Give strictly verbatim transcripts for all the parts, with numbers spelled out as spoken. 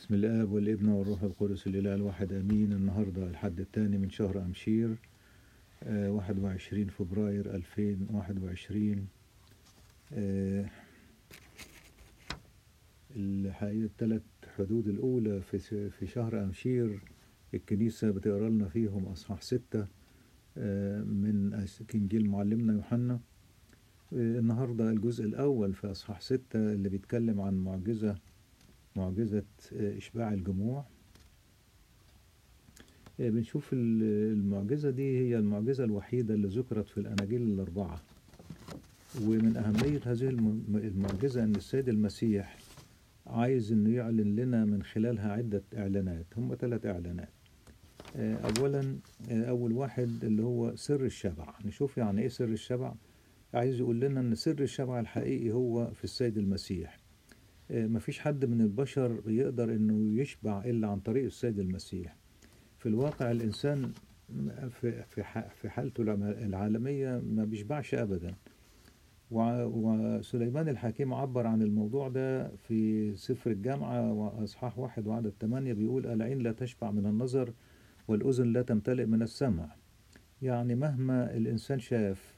بسم الآب والابن والروح القدس الإله الواحد آمين. النهاردة الحد الثاني من شهر أمشير، آه واحد وعشرين فبراير ألفين وواحد وعشرين. آه الحقيقة الثلاث حدود الأولى في في شهر أمشير الكنيسة بتقرأ لنا فيهم أصحاح ستة آه من إنجيل معلمنا يوحنا. آه النهاردة الجزء الأول في أصحاح ستة اللي بيتكلم عن معجزة معجزة آه إشباع الجموع. بنشوف المعجزة دي هي المعجزة الوحيدة اللي ذكرت في الأناجيل الأربعة، ومن أهمية هذه المعجزة أن السيد المسيح عايز أنه يعلن لنا من خلالها عدة إعلانات. هم ثلاث إعلانات. أولا أول واحد اللي هو سر الشبع. نشوف يعني إيه سر الشبع. عايز يقول لنا أن سر الشبع الحقيقي هو في السيد المسيح. مفيش حد من البشر يقدر أنه يشبع إلا عن طريق السيد المسيح. في الواقع الإنسان في في حالته العالمية ما بيشبعش أبدا. وسليمان الحكيم عبر عن الموضوع ده في سفر الجامعة وأصحاح واحد وعدد ثمانية، بيقول: العين لا تشبع من النظر والأذن لا تمتلئ من السمع. يعني مهما الإنسان شاف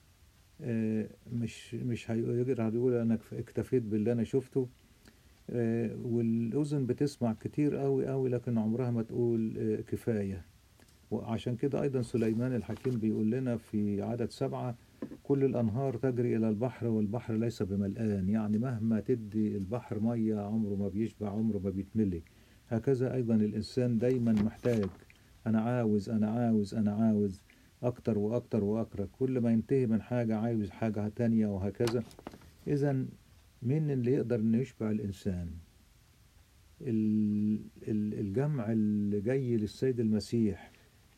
مش مش هيقدر يقول أنا اكتفيت باللي أنا شفته. والأذن بتسمع كتير قوي قوي لكن عمرها ما تقول كفاية. وعشان كده أيضا سليمان الحكيم بيقول لنا في عدد سبعة: كل الأنهار تجري إلى البحر والبحر ليس بملآن. يعني مهما تدي البحر مية عمره ما بيشبع، عمره ما بيتملي. هكذا أيضا الإنسان دايما محتاج، أنا عاوز أنا عاوز أنا عاوز أكتر وأكتر وأكتر. كل ما ينتهي من حاجة عاوز حاجة تانية وهكذا. إذن مين اللي يقدر إنه يشبع الإنسان؟ الجمع اللي جاي للسيد المسيح،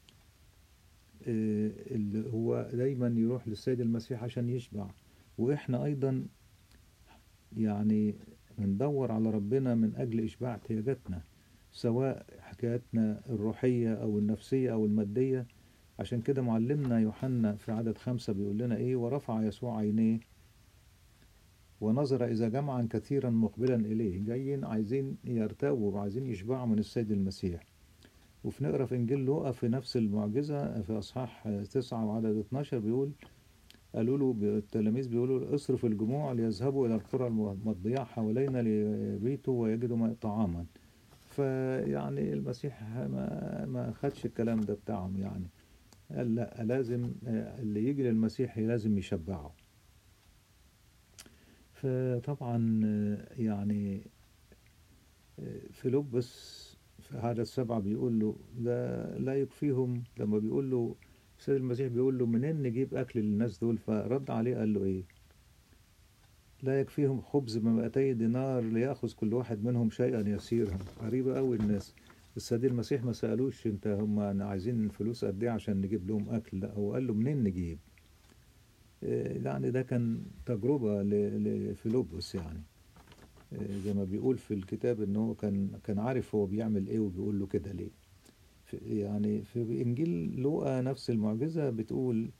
اللي هو دايما يروح للسيد المسيح عشان يشبع. وإحنا أيضا يعني بندور على ربنا من أجل إشباع احتياجاتنا، سواء حكاياتنا الروحية أو النفسية أو المادية. عشان كده معلمنا يوحنا في عدد خمسة بيقول لنا إيه: ورفع يسوع عينيه ونظر إذا جمعا كثيرا مقبلا إليه. جايين عايزين يرتووا وعايزين يشبعوا من السيد المسيح. وفي نقرأ في إنجيل لوقا في نفس المعجزة في أصحاح تسعة وعدد اتناشر بيقول: قالوا له التلاميذ بيقولوا: اصرف الجموع ليذهبوا إلى القرى المضيعة حوالينا ليبيتوا ويجدوا طعاما. فيعني المسيح ما ما خدش الكلام ده بتاعهم، يعني قال لا، لازم اللي يجي للمسيح لازم يشبعه. فطبعا يعني فيلبس في عدد سبعة بيقول له ده لا يكفيهم. لما بيقول له السيد المسيح بيقول له منين نجيب أكل للناس دول، فرد عليه قال له إيه: لا يكفيهم خبز بمئتي دينار ليأخذ كل واحد منهم شيئا يسيرا. غريبة أوي الناس. السيد المسيح ما سألوش أنت هم عايزين فلوس قد إيه عشان نجيب لهم أكل، لا، هو قال له منين نجيب. يعني ده كان تجربة لفيلبس، يعني زي ما بيقول في الكتاب ان هو كان كان عارف هو بيعمل ايه وبيقول له كده ليه. يعني في انجيل لوقا نفس المعجزة بتقول: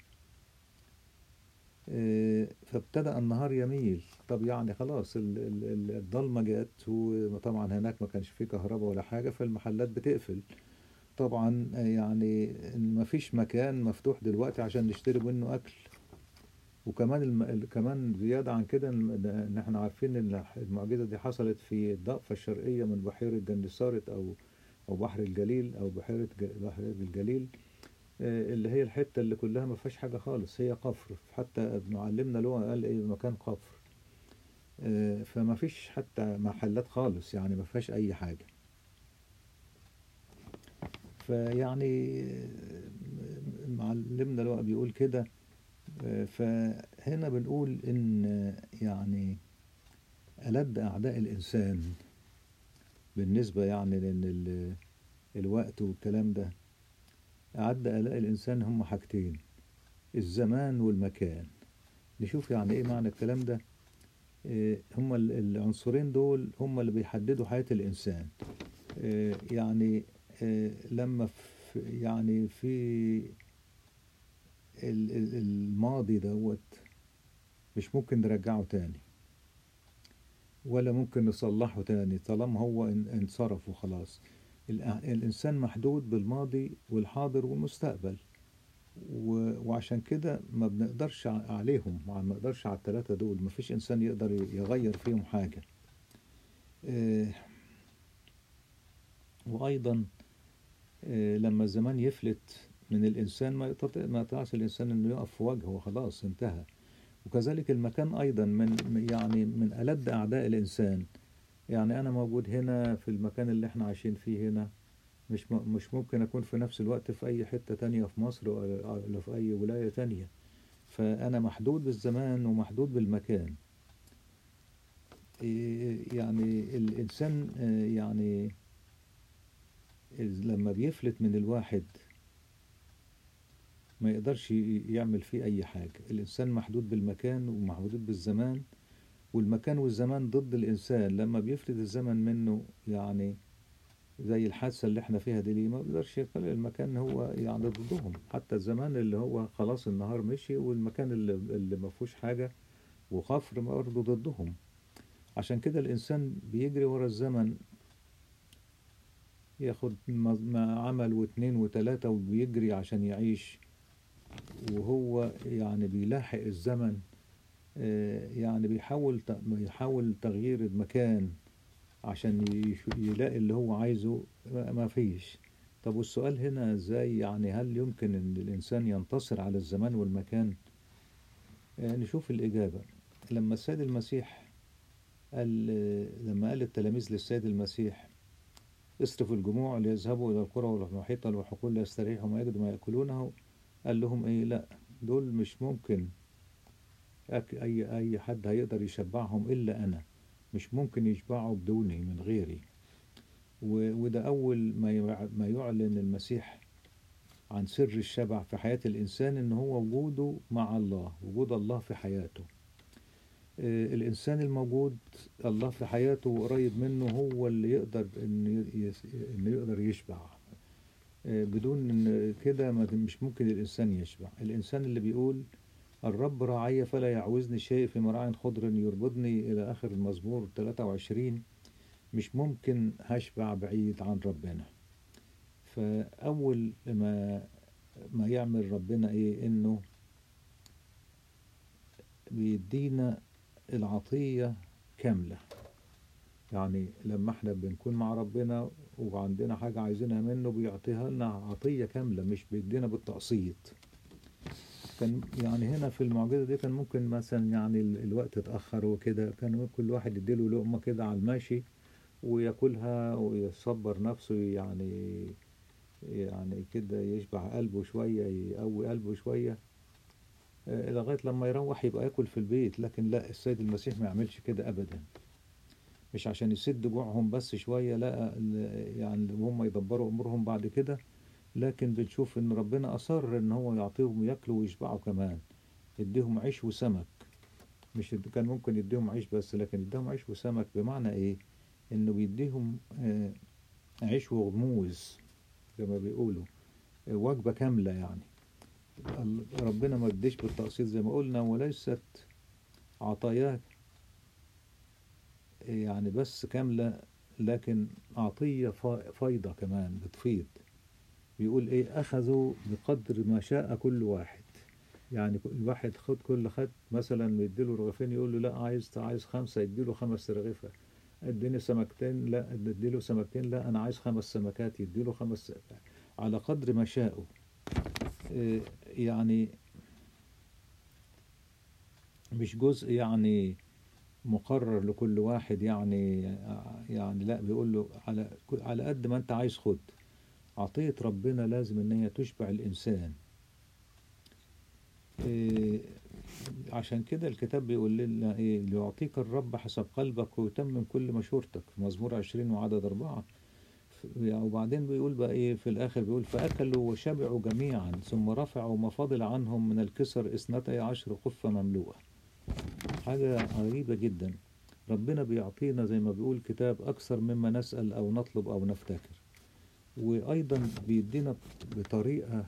فابتدأ النهار يميل. طب يعني خلاص الضلمة جت، وطبعا هناك ما كانش فيه كهرباء ولا حاجة، فالمحلات بتقفل طبعا. يعني ما فيش مكان مفتوح دلوقتي عشان نشتري منه اكل. وكمان الم... كمان زيادة عن كده ان احنا عارفين ان المعجزة دي حصلت في الضفة الشرقية من بحيرة جنسارت او او بحر الجليل او بحيرة ج... بحر الجليل، اللي هي الحتة اللي كلها ما فيهاش حاجة خالص، هي قفر. حتى معلمنا لوقا قال ايه: مكان قفر. فما فيش حتى محلات خالص، يعني ما فيهاش اي حاجة. فيعني معلمنا لوقا بيقول كده. فهنا بنقول إن يعني ألد أعداء الإنسان بالنسبة يعني لأن الوقت والكلام ده، أعد أعداء الإنسان هم حاجتين: الزمان والمكان. نشوف يعني إيه معنى الكلام ده. هم العنصرين دول هم اللي بيحددوا حياة الإنسان. يعني لما في يعني في الماضي دوت مش ممكن نرجعه تاني، ولا ممكن نصلحه تاني طالما هو ان- انصرف وخلاص. الأ- الإنسان محدود بالماضي والحاضر والمستقبل، و- وعشان كده ما بنقدرش ع- عليهم، ما بنقدرش على الثلاثة دول، مفيش إنسان يقدر ي- يغير فيهم حاجة. آه، وأيضا آه، لما الزمان يفلت من الإنسان ما يستطيع، ما يطلعش الإنسان إنه يقف في وجهه، خلاص انتهى. وكذلك المكان أيضا من يعني من ألد أعداء الإنسان. يعني أنا موجود هنا في المكان اللي احنا عايشين فيه هنا، مش م- مش ممكن أكون في نفس الوقت في أي حتة تانية في مصر ولا ولا في أي ولاية تانية. فأنا محدود بالزمان ومحدود بالمكان. إيه يعني الإنسان آه، يعني إذ- لما بيفلت من الواحد ما يقدرش ي- يعمل فيه أي حاجة. الإنسان محدود بالمكان ومحدود بالزمان، والمكان والزمان ضد الإنسان. لما بيفلت الزمن منه، يعني زي الحادثة اللي احنا فيها دي، ليه ما بيقدرش يخلي المكان هو يعني ضدهم. حتى الزمان اللي هو خلاص النهار مشي، والمكان اللي, اللي ما فيهوش حاجة وخفر برضه ضدهم. عشان كده الإنسان بيجري ورا الزمن، ياخد ما ما عمل واتنين وتلاتة وبيجري عشان يعيش، وهو يعني بيلاحق الزمن. آه، يعني بيحاول ت- بيحاول تغيير المكان عشان يش- يلاقي اللي هو عايزه. ما ما فيش. طب والسؤال هنا ازاي؟ يعني هل يمكن ان الانسان ينتصر على الزمان والمكان؟ آه، نشوف الإجابة. لما السيد المسيح قال آه، لما قال التلاميذ للسيد المسيح: اصرفوا الجموع ليذهبوا إلى القرى والمحيطة والحقول ليستريحوا ما يجدوا ما يأكلونه. قال لهم إيه؟ لا، دول مش ممكن. أك أي أي حد هيقدر يشبعهم إلا أنا. مش ممكن يشبعوا بدوني، من غيري. و- وده أول ما يع- ما يعلن المسيح عن سر الشبع في حياة الإنسان، إن هو وجوده مع الله، وجود الله في حياته. آه، الإنسان الموجود الله في حياته وقريب منه هو اللي يقدر إنه يس- إنه يقدر يشبع. آه، بدون إن كده ما- مش ممكن الإنسان يشبع. الإنسان اللي بيقول: الرب راعي فلا يعوزني شيء، في مراع خضر يربضني، إلى آخر المزمور ثلاثة وعشرين، مش ممكن هشبع بعيد عن ربنا. فأول ما ما يعمل ربنا إيه؟ إنه بيدينا العطية كاملة. يعني لما احنا بنكون مع ربنا وعندنا حاجة عايزينها منه، بيعطيها لنا عطية كاملة، مش بيدينا بالتقسيط. كان يعني هنا في المعجزة دي كان ممكن مثلا يعني ال- الوقت اتأخر وكده، كان كل واحد يديله لقمة كده على الماشي وياكلها ويصبر نفسه، يعني يعني كده يشبع قلبه شوية، يقوي قلبه شوية، آه، لغاية لما يروح يبقى ياكل في البيت. لكن لا، السيد المسيح ما يعملش كده أبدا. مش عشان يسد جوعهم بس شوية، لا، ل- يعني وهم يدبروا أمورهم بعد كده. لكن بنشوف إن ربنا أصر إن هو يعطيهم ياكلوا ويشبعوا كمان. يديهم عيش وسمك. مش يد- كان ممكن يديهم عيش بس، لكن يديهم عيش وسمك. بمعنى إيه؟ إنه بيديهم آه، عيش وغموز زي ما بيقولوا، آه، وجبة كاملة يعني. ال- ربنا ما يديش بالتقسيط زي ما قلنا، وليست عطاياه يعني بس كاملة، لكن عطية فا- فايضة كمان بتفيض. بيقول ايه: اخذوا بقدر ما شاء كل واحد. يعني كل واحد خد كل خد مثلا يديله رغيفين، يقول له: لا، عايز عايز خمسة، يديله خمس رغيفة. اديني سمكتين، لا اديله سمكتين، لا انا عايز خمس سمكات، يديله خمس، على قدر ما شاءوا. إيه يعني مش جزء يعني مقرر لكل واحد، يعني يعني لا، بيقول له على على قد ما انت عايز خد. عطية ربنا لازم ان هي تشبع الانسان. إيه، عشان كده الكتاب بيقول لنا ايه: ليعطيك الرب حسب قلبك ويتمم كل مشورتك، في مزمور عشرين وعدد أربعة. ف- وبعدين بيقول بقى ايه في الآخر؟ بيقول: فأكلوا وشبعوا جميعا، ثم رفعوا ما فضل عنهم من الكسر اثنتي عشر خفة مملوءة. حاجة غريبة جدا. ربنا بيعطينا زي ما بيقول الكتاب أكثر مما نسأل أو نطلب أو نفتكر. وأيضا بيدينا بطريقة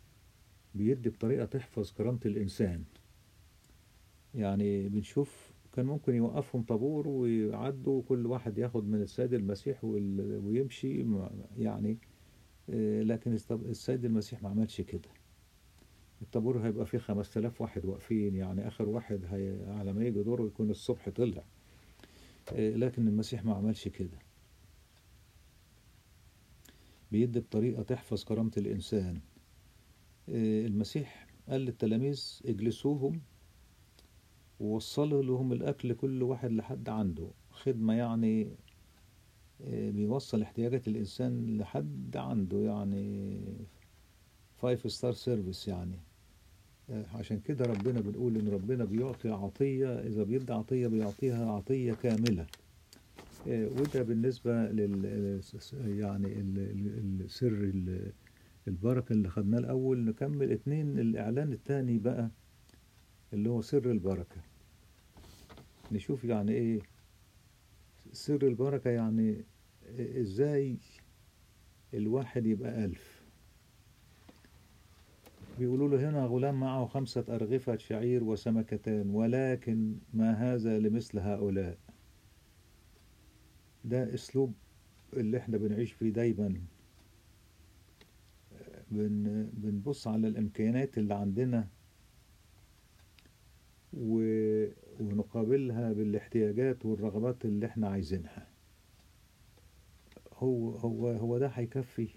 بيدي بطريقة تحفظ كرامة الإنسان. يعني بنشوف كان ممكن يوقفهم طابور ويعدوا كل واحد ياخد من السيد المسيح وال- ويمشي ما- يعني. آه، لكن الس- السيد المسيح ما عملش كده. الطابور هيبقى فيه خمس آلاف واحد واقفين، يعني آخر واحد هي على ما يجي دوره يكون الصبح طلع. آه، لكن المسيح ما عملش كده. بيدي بطريقة تحفظ كرامة الإنسان. آه، المسيح قال للتلاميذ اجلسوهم، ووصلوا لهم الأكل كل واحد لحد عنده خدمة يعني. آه، بيوصل احتياجات الإنسان لحد عنده يعني. فايف ستار سيرفيس يعني. آه، عشان كده ربنا بنقول إن ربنا بيعطي عطية، إذا بيدي عطية بيعطيها عطية كاملة. آه، وده بالنسبة لل يعني ال- ال- السر ال- البركة اللي خدناه الأول. نكمل اتنين الإعلان التاني بقى اللي هو سر البركة. نشوف يعني إيه سر البركة يعني. إزاي الواحد يبقى ألف. بيقولوا له هنا غلام معه خمسة أرغفة شعير وسمكتان، ولكن ما هذا لمثل هؤلاء. ده أسلوب اللي احنا بنعيش فيه دايما. بن بنبص على الإمكانيات اللي عندنا و... ونقابلها بالاحتياجات والرغبات اللي احنا عايزينها. هو هو هو ده هيكفي.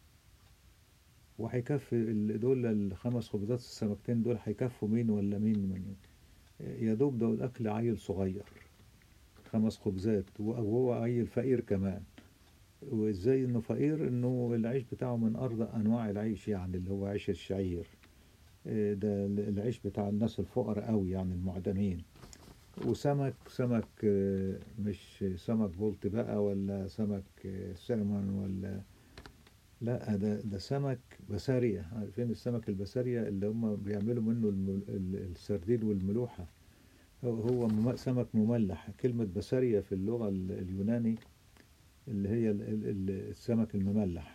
وهيكفي ال- دول الخمس خبزات السمكتين دول هيكفوا مين ولا مين من. يا دوب ده الأكل عيل صغير. خمس خبزات وهو عيل فقير كمان. وازاي انه فقير؟ انه العيش بتاعه من ارض انواع العيش يعني اللي هو عيش الشعير. إيه ده العيش بتاع الناس الفقراء قوي يعني المعدمين. وسمك سمك آه، مش سمك بولت بقى ولا سمك آه، سلمون ولا. لا ده ده سمك بسارية. عارفين السمك البسارية اللي هم بيعملوا منه الم- ال- السردين والملوحة. هو هو مم- سمك مملح. كلمة بسارية في اللغة ال- اليوناني اللي هي ال- ال- ال- السمك المملح.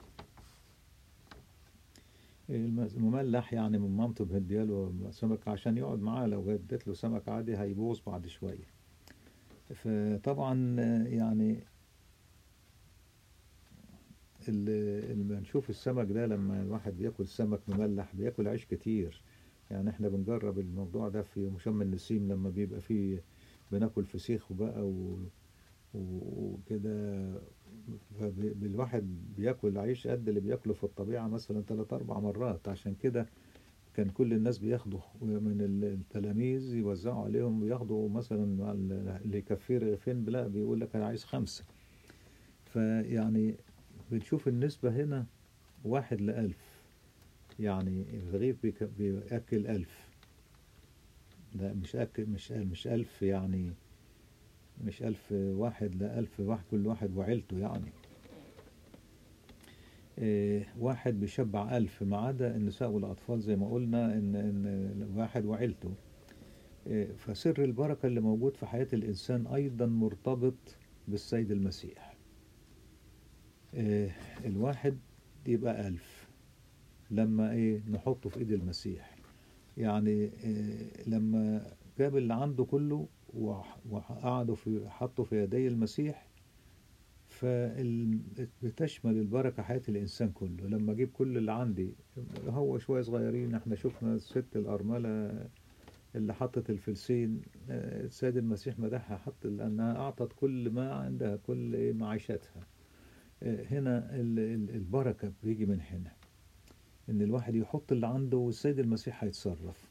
الم- مملح يعني من مامته بهدياله سمك عشان يقعد معاه. لو اديت له سمك عادي هيبوظ بعد شوية. فطبعا آه، يعني ال- لما نشوف السمك ده، لما الواحد بياكل سمك مملح بياكل عيش كتير. يعني احنا بنجرب الموضوع ده في شم النسيم لما بيبقى فيه بناكل فسيخ وبقى و- و- وكده. فبي- الواحد بياكل عيش قد اللي بياكله في الطبيعة مثلا ثلاث أربع مرات. عشان كده كان كل الناس بياخدوا من ال- التلاميذ يوزعوا عليهم، بياخدوا مثلا اللي يكفيه رغيفين، لا بيقول لك أنا عايز خمسة. فيعني بنشوف النسبة هنا واحد لألف. يعني الرغيف بيك- بيأكل ألف. لا مش أكل مش مش ألف يعني. مش ألف واحد لألف واحد كل واحد وعيلته يعني. إيه، واحد بيشبع ألف ما عدا النساء والأطفال زي ما قلنا إن إن واحد وعيلته. إيه، فسر البركة اللي موجود في حياة الإنسان أيضا مرتبط بالسيد المسيح. إيه، الواحد يبقى ألف لما إيه نحطه في إيد المسيح. يعني إيه، لما جاب اللي عنده كله وح- وقعدوا في حطوا في يدي المسيح. فبتشمل البركة حياة الإنسان كله. لما أجيب كل اللي عندي، هو شوية صغيرين. احنا شفنا الست الأرملة اللي حطت الفلسين. آه، السيد المسيح مدحها حط لأنها أعطت كل ما عندها كل إيه معيشتها. آه، هنا ال- ال- البركة بيجي من هنا. إن الواحد يحط اللي عنده والسيد المسيح هيتصرف.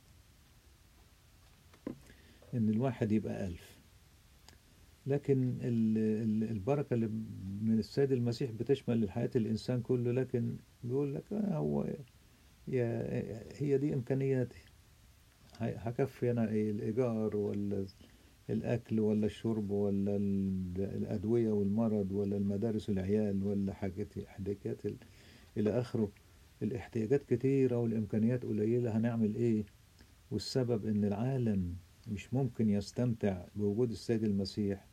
إن الواحد يبقى ألف. لكن ال- ال- البركة اللي من السيد المسيح بتشمل الحياة الإنسان كله. لكن بيقول لك آه، هو يا هي دي إمكانياتي. هي- هكفي أنا إيه الإيجار ولا الأكل ولا الشرب ولا ال- الأدوية والمرض ولا المدارس العيال ولا حاجات حاجات ال- إلى آخره. الاحتياجات كتيرة والإمكانيات قليلة. هنعمل إيه؟ والسبب إن العالم مش ممكن يستمتع بوجود السيد المسيح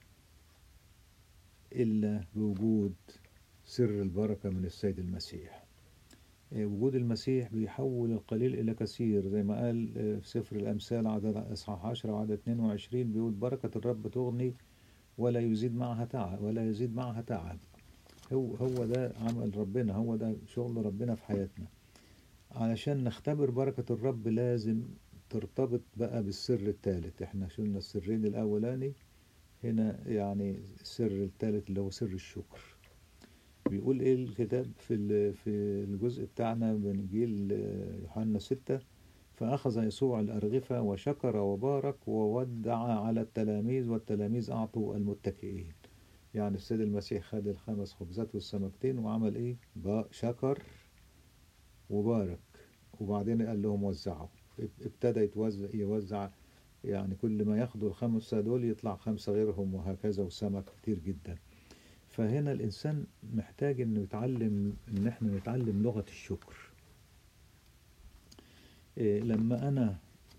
إلا بوجود سر البركة من السيد المسيح. وجود المسيح بيحول القليل إلى كثير، زي ما قال في سفر الأمثال عدد إصحاح عشرة وعدد اتنين وعشرين، بيقول بركة الرب تغني ولا يزيد معها تعب ولا يزيد معها تعب. هو هو ده عمل ربنا، هو ده شغل ربنا في حياتنا. علشان نختبر بركة الرب لازم ترتبط بقى بالسر الثالث. احنا شلنا السرين الأولاني، هنا يعني السر الثالث اللي هو سر الشكر. بيقول ايه الكتاب في في الجزء بتاعنا من انجيل يوحنا ستة، فأخذ يسوع الأرغفة وشكر وبارك وودع على التلاميذ والتلاميذ أعطوا المتكئين. يعني السيد المسيح خد الخمس خبزات والسمكتين وعمل ايه؟ شكر وبارك، وبعدين قال لهم وزعوا. ابتدى يتوزع يوزع، يعني كل ما ياخدوا الخمسة دول يطلع خمسة غيرهم، وهكذا، وسمك كتير جدا. فهنا الإنسان محتاج إنه يتعلم، إن إحنا نتعلم لغة الشكر. إيه لما أنا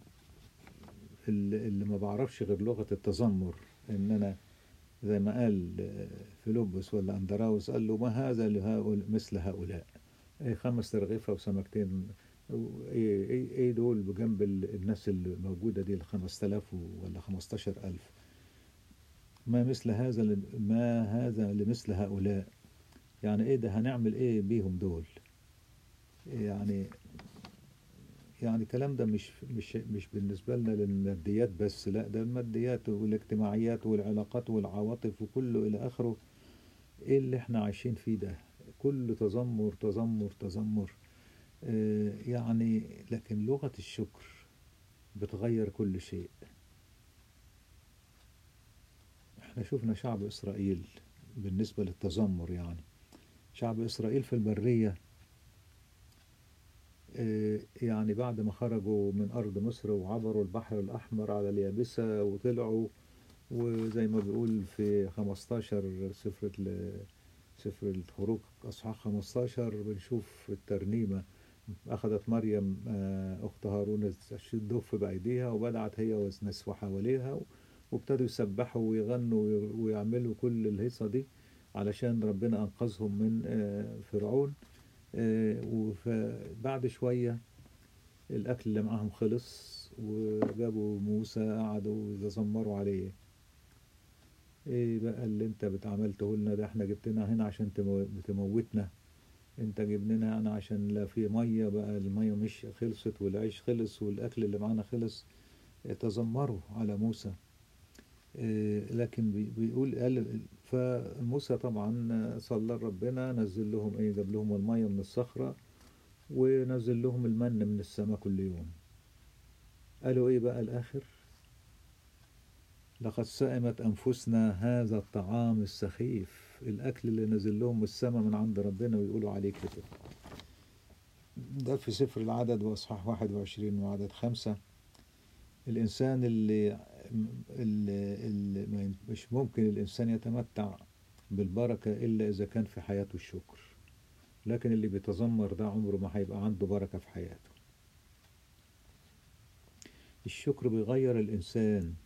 اللي ما بعرفش غير لغة التذمر، إن أنا زي ما قال فيلبس ولا أندراوس، قال له ما هذا لهؤلاء مثل هؤلاء، إيه خمس ترغيفة وسمكتين، إيه, إيه, إيه دول بجنب الناس اللي موجودة دي الخمس تلاف ولا خمستاشر ألف. ما مثل هذا ما هذا لمثل هؤلاء، يعني ايه ده؟ هنعمل ايه بيهم دول؟ يعني يعني الكلام ده مش مش مش بالنسبة لنا للماديات بس، لا، ده الماديات والاجتماعيات والعلاقات والعواطف وكله إلى آخره. ايه اللي احنا عايشين فيه ده؟ كله تذمر تذمر تذمر. آه يعني لكن لغة الشكر بتغير كل شيء. احنا شفنا شعب إسرائيل بالنسبة للتذمر، يعني شعب إسرائيل في البرية، يعني بعد ما خرجوا من أرض مصر وعبروا البحر الأحمر على اليابسة وطلعوا، وزي ما بيقول في خمستاشر سفر سفر الخروج أصحاح خمستاشر، بنشوف في الترنيمة أخذت مريم أخت هارون الدف بأيديها وبدعت هي والناس وحواليها، وابتدوا يسبحوا ويغنوا ويعملوا كل الهيصة دي علشان ربنا أنقذهم من فرعون. وبعد شوية الأكل اللي معاهم خلص، وجابوا موسى قعدوا يتذمروا عليه. ايه بقى اللي انت بتعملته لنا ده؟ احنا جبتنا هنا عشان تموتنا، انت جبننا يعني عشان لا في مية، بقى المية مش خلصت والعيش خلص والأكل اللي معانا خلص. تذمروا على موسى. إيه لكن بيقول قال فموسى طبعا صلى ربنا، نزل لهم ايه؟ جاب لهم المية من الصخرة ونزل لهم المن من السماء كل يوم. قالوا ايه بقى الآخر؟ لقد سئمت أنفسنا هذا الطعام السخيف، الأكل اللي نزل لهم من السماء من عند ربنا ويقولوا عليه كده. ده في سفر العدد وأصحاح واحد وعشرين وعدد خمسة. الإنسان اللي, اللي, اللي مش ممكن الإنسان يتمتع بالبركة إلا إذا كان في حياته الشكر، لكن اللي بيتذمر ده عمره ما هيبقى عنده بركة في حياته. الشكر بيغير الإنسان،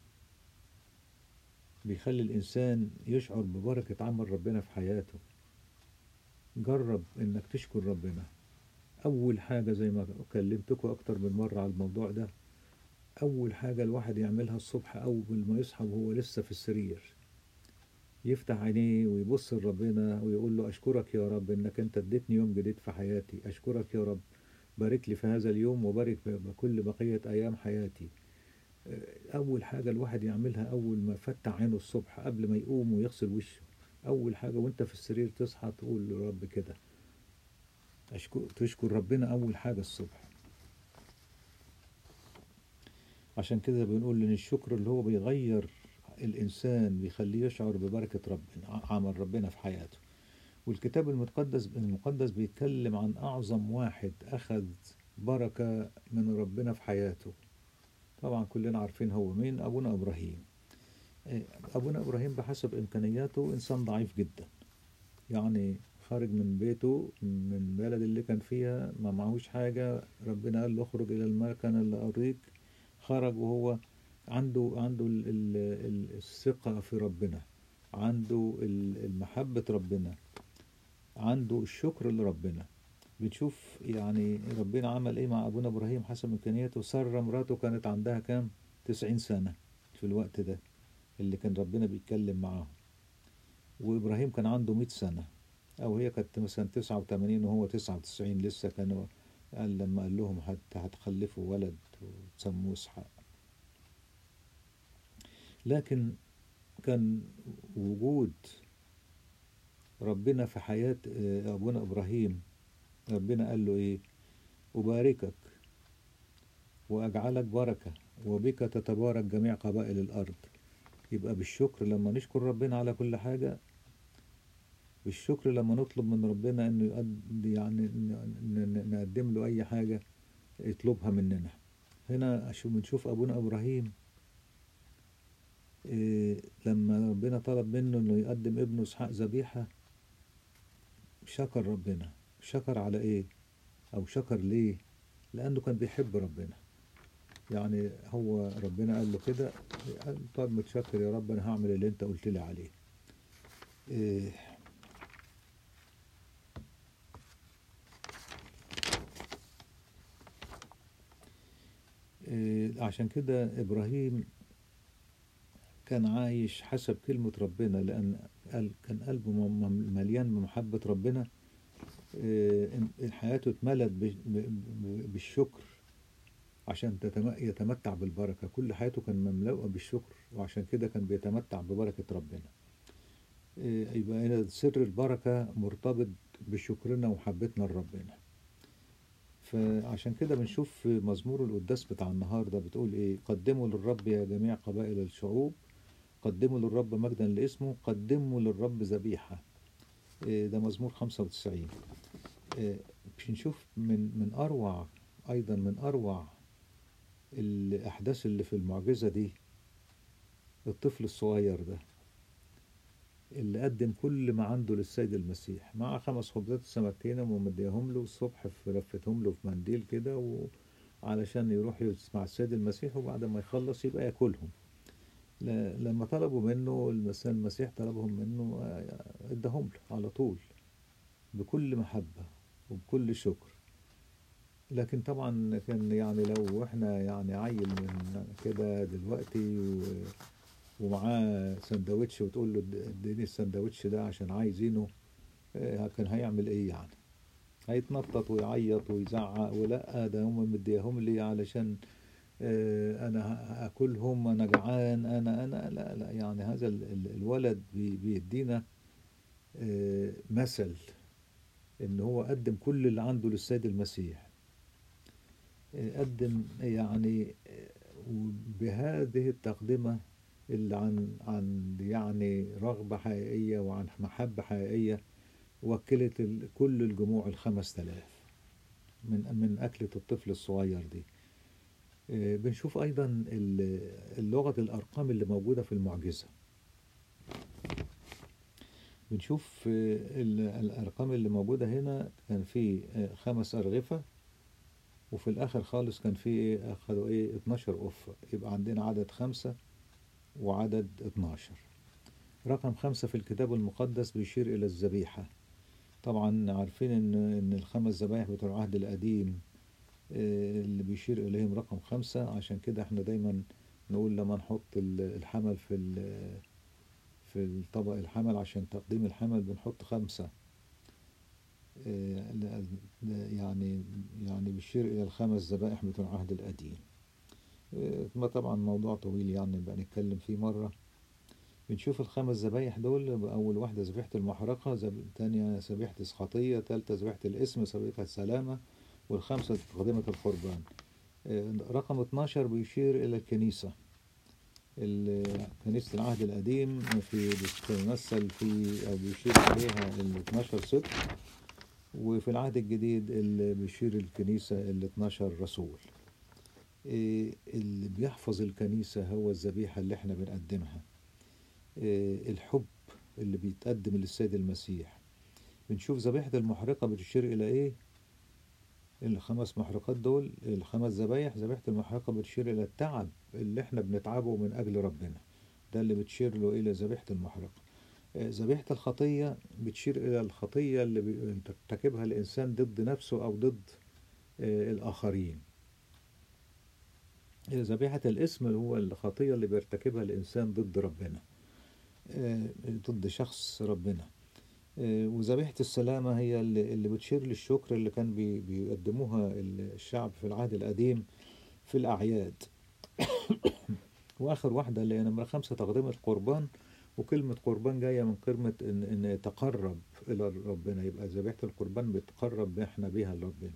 بيخلي الإنسان يشعر ببركة عمل ربنا في حياته. جرب إنك تشكر ربنا. أول حاجة زي ما كلمتكم أكتر من مرة على الموضوع ده، أول حاجة الواحد يعملها الصبح أول ما يصحى وهو لسه في السرير، يفتح عينيه ويبص لربنا ويقول له أشكرك يا رب إنك أنت اديتني يوم جديد في حياتي، أشكرك يا رب، بارك لي في هذا اليوم وبارك بكل بقية أيام حياتي. أول حاجة الواحد يعملها أول ما فتح عينه الصبح قبل ما يقوم ويغسل وشه، أول حاجة وأنت في السرير تصحى تقول لرب كده، أشكر تشكر ربنا أول حاجة الصبح. عشان كده بنقول إن الشكر اللي هو بيغير الإنسان، بيخليه يشعر ببركة ربنا، عمل ربنا في حياته. والكتاب المقدس المقدس بيتكلم عن أعظم واحد أخذ بركة من ربنا في حياته. طبعا كلنا عارفين هو مين، أبونا إبراهيم. أبونا إبراهيم بحسب إمكانياته إنسان ضعيف جدا، يعني خارج من بيته من البلد اللي كان فيها ما معهوش حاجة، ربنا قال له اخرج إلى المكان اللي أريك، خرج وهو عنده عنده ال ال الثقة في ربنا، عنده المحبة ربنا، عنده الشكر لربنا. بنشوف يعني ربنا عمل ايه مع ابونا ابراهيم حسب امكانياته. سارة مراته كانت عندها كام؟ تسعين سنة في الوقت ده اللي كان ربنا بيتكلم معاه، وابراهيم كان عنده مئة سنة، او هي كانت مثلا تسعة وثمانين وهو تسعة وتسعين لسه كانوا. قال لما قال لهم هت- هتخلفوا ولد وتسموه اسحاق. لكن كان وجود ربنا في حياة آه، ابونا ابراهيم. ربنا قال له ايه؟ أباركك وأجعلك بركة وبك تتبارك جميع قبائل الأرض. يبقى بالشكر لما نشكر ربنا على كل حاجة، بالشكر لما نطلب من ربنا إنه يقضي يعني ن- ن- نقدم له أي حاجة يطلبها مننا. هنا أشو- بنشوف أبونا إبراهيم إيه، لما ربنا طلب منه إنه يقدم ابنه إسحاق ذبيحة، شكر ربنا. شكر على إيه؟ أو شكر ليه؟ لأنه كان بيحب ربنا. يعني هو ربنا قال له كده، قال طب متشكر يا رب، انا هعمل اللي انت قلت لي عليه. إيه إيه عشان كده ابراهيم كان عايش حسب كلمة ربنا، لأن قال كان قلبه م- م- مليان بمحبة ربنا. إيه إن- حياته اتملت ب- ب- بالشكر عشان تتم- يتمتع بالبركة. كل حياته كان مملوءة بالشكر، وعشان كده كان بيتمتع ببركة ربنا. إيه يبقى هنا سر البركة مرتبط بشكرنا ومحبتنا لربنا. فعشان كده بنشوف في مزمور القداس بتاع النهارده بتقول ايه؟ قدموا للرب يا جميع قبائل الشعوب، قدموا للرب مجدا لاسمه، قدموا للرب ذبيحة. إيه ده مزمور خمسة وتسعين. إيه بنشوف من من اروع، ايضا من اروع الاحداث اللي في المعجزة دي، الطفل الصغير ده اللي قدم كل ما عنده للسيد المسيح، مع خمس خبزات وسمكتين ومديهم له الصبح، في لفتهم له في منديل كده و... علشان يروح مع السيد المسيح، وبعد ما يخلص يبقى ياكلهم. ل... لما طلبوا منه المس- المسيح طلبهم منه، آه، اداهم له على طول بكل محبة وبكل شكر. لكن طبعا كان يعني لو احنا يعني عيل من كده دلوقتي و... ومعاه سندوتش وتقول له اديني السندوتش ده عشان عايزينه، آه، كان هيعمل ايه يعني؟ هيتنطط ويعيط ويزعق، ولا ده هم مديهم لي علشان آه، انا هاكلهم، انا جعان، انا انا لا لا يعني هذا ال- ال- الولد بي- بيدينا آه، مثل ان هو قدم كل اللي عنده للسيد المسيح. آه، قدم يعني آه، بهذه التقدمة اللي عن عن يعني رغبة حقيقية وعن محبة حقيقية، وكلت ال- كل الجموع الخمس تلاف من من أكلة الطفل الصغير دي. آه، بنشوف أيضا ال- اللغة الأرقام اللي موجودة في المعجزة. بنشوف آه، ال- الأرقام اللي موجودة هنا، كان في آه، خمس أرغفة، وفي الآخر خالص كان في إيه؟ أخدوا إيه؟ اتناشر قفة. يبقى عندنا عدد خمسة وعدد اتناشر. رقم خمسة في الكتاب المقدس بيشير إلى الذبيحة. طبعا عارفين إن إن الخمس ذبايح بتوع العهد القديم آه، اللي بيشير إليهم رقم خمسة. عشان كده احنا دايما نقول لما نحط ال- الحمل في ال- في الطبق الحمل عشان تقديم الحمل بنحط خمسة. آه، ل- ل- يعني يعني بيشير إلى الخمس ذبائح بتوع العهد القديم. آه، ما طبعا موضوع طويل يعني نبقى نتكلم فيه مرة. بنشوف الخمس ذبايح دول، أول واحدة ذبيحة المحرقة، زب... تانية ذبيحة إسقاطية، تالتة ذبيحة الإسم، ذبيحة السلامة، والخامسة تقدمة القربان. آه، رقم اتناشر بيشير إلى الكنيسة. ال- كنيسة العهد القديم في بتتمثل في أو بيشير إليها ال اتناشر ست، وفي العهد الجديد اللي بيشير الكنيسة ال اتناشر رسول. إيه اللي بيحفظ الكنيسة هو الذبيحة اللي احنا بنقدمها، إيه الحب اللي بيتقدم للسيد المسيح. بنشوف ذبيحة المحرقة بتشير إلى إيه؟ الخمس محرقات دول، الخمس ذبايح، ذبيحة المحرقة بتشير إلى التعب اللي احنا بنتعبه من أجل ربنا، ده اللي بتشير له إلى ذبيحة المحرقة. آه، ذبيحة الخطية بتشير إلى الخطية اللي بيرتكبها الإنسان ضد نفسه أو ضد آه، الآخرين. آه، ذبيحة الإثم هو الخطية اللي بيرتكبها الإنسان ضد ربنا، آه، ضد شخص ربنا. آه، وذبيحة السلامة هي اللي اللي بتشير للشكر اللي كان بي- بيقدموها الشعب في العهد القديم في الأعياد. وآخر واحدة اللي هي نمرة خمسة تقديم القربان. وكلمة قربان جاية من كلمة إن إن يتقرب إلى ربنا، يبقى ذبيحة القربان بيتقرب إحنا بيها لربنا.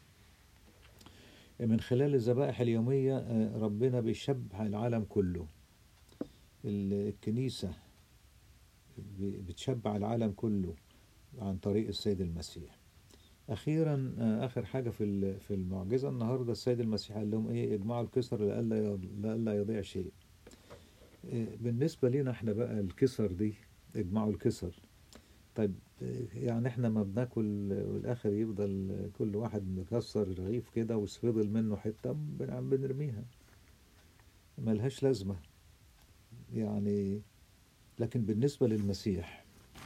من خلال الذبائح اليومية آه، ربنا بيشبع العالم كله. ال- الكنيسة ب- بتشبع العالم كله عن طريق السيد المسيح. أخيرا آه، آخر حاجة في ال- في المعجزة النهاردة، السيد المسيح قال لهم إيه؟ اجمعوا الكسر لئلا ي- لئلا يضيع شيء. آه، بالنسبة لنا احنا بقى الكسر دي، اجمعوا الكسر. طيب آه، يعني احنا ما بناكل والآخر يفضل كل واحد مكسر رغيف كده وفضل منه حتة بن- بنرميها، ملهاش لازمة يعني. لكن بالنسبة للمسيح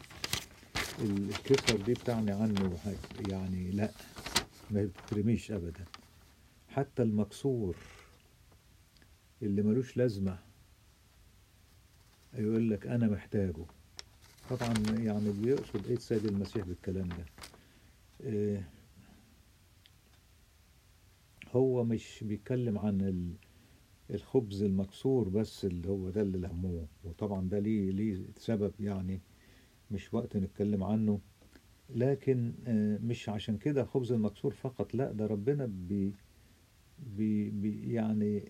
الكسر دي بتعني عنه حاجة يعني، لا، ما بترميش أبدا. حتى المكسور اللي ملوش لازمة يقول لك أنا محتاجه. طبعا يعني بيقصد إيه السيد المسيح بالكلام ده؟ إيه، هو مش بيتكلم عن ال- الخبز المكسور بس اللي هو ده اللي لهموه، وطبعا ده ليه ليه سبب يعني، مش وقت نتكلم عنه. لكن آه، مش عشان كده خبز المكسور فقط، لا، ده ربنا بي بي بي يعني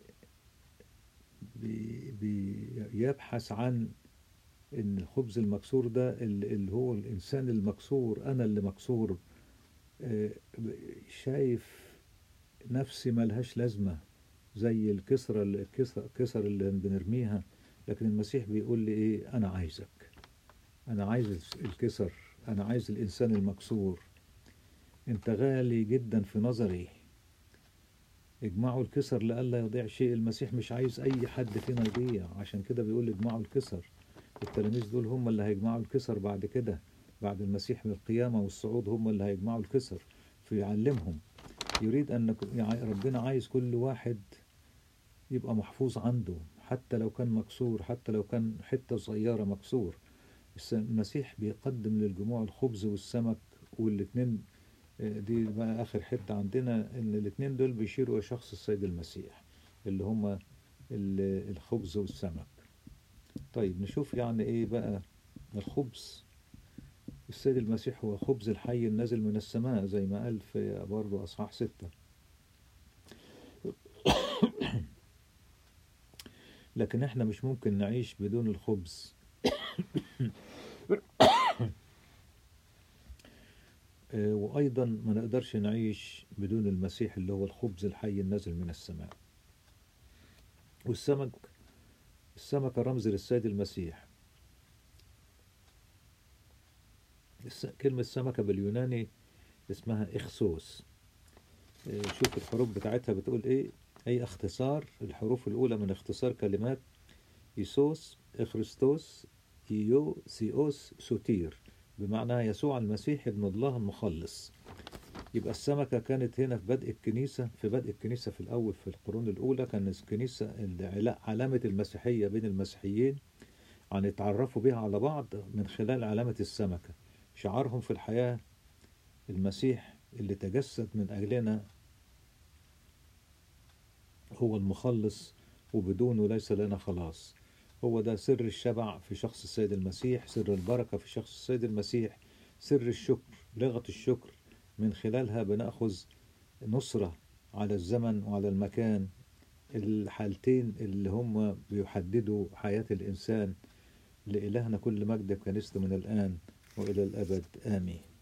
بي بيبحث عن ان الخبز المكسور ده اللي اللي هو الانسان المكسور، انا اللي مكسور، آه، شايف نفسي ملهاش لازمة زي الكسرة الكسر الكسر اللي بنرميها. لكن المسيح بيقول لي ايه؟ انا عايزك، انا عايز الكسر، انا عايز الانسان المكسور، انت غالي جدا في نظري. اجمعوا الكسر لئلا يضيع شيء. المسيح مش عايز اي حد فينا يضيع، عشان كده بيقول اجمعوا الكسر. التلاميذ دول هم اللي هيجمعوا الكسر بعد كده، بعد المسيح بالقيامة والصعود هم اللي هيجمعوا الكسر. فيعلمهم، يريد أن يعني ربنا عايز كل واحد يبقى محفوظ عنده، حتى لو كان مكسور، حتى لو كان حتة صغيرة مكسور. بس المسيح بيقدم للجموع الخبز والسمك، والاتنين آه، دي بقى آخر حتة عندنا، إن الاتنين دول بيشيروا إلى شخص السيد المسيح اللي هما ال- الخبز والسمك. طيب نشوف يعني إيه بقى الخبز. السيد المسيح هو خبز الحي النازل من السماء، زي ما قال في برضه أصحاح ستة. لكن احنا مش ممكن نعيش بدون الخبز. آه، وأيضا ما نقدرش نعيش بدون المسيح اللي هو الخبز الحي النازل من السماء. والسمك، السمكة رمز للسيد المسيح. الس- كلمة سمكة باليوناني اسمها إخسوس. آه، شوف الحروف بتاعتها بتقول إيه. أي اختصار، الحروف الأولى من اختصار كلمات إيسوس، إخريستوس، إيو سيوس سوتير، بمعنى يسوع المسيح ابن الله المخلص. يبقى السمكة كانت هنا في بدء الكنيسة، في بدء الكنيسة في الأول في القرون الأولى، كان الكنيسة العلا- علامة المسيحية بين المسيحيين عن يتعرفوا بها على بعض من خلال علامة السمكة. شعارهم في الحياة المسيح اللي تجسد من أجلنا هو المخلص، وبدونه ليس لنا خلاص. هو ده سر الشبع في شخص السيد المسيح، سر البركة في شخص السيد المسيح، سر الشكر، لغة الشكر من خلالها بنأخذ نصرة على الزمن وعلى المكان، الحالتين اللي هم بيحددوا حياة الإنسان. لإلهنا كل مجد كنيسة من الآن وإلى الأبد آمين.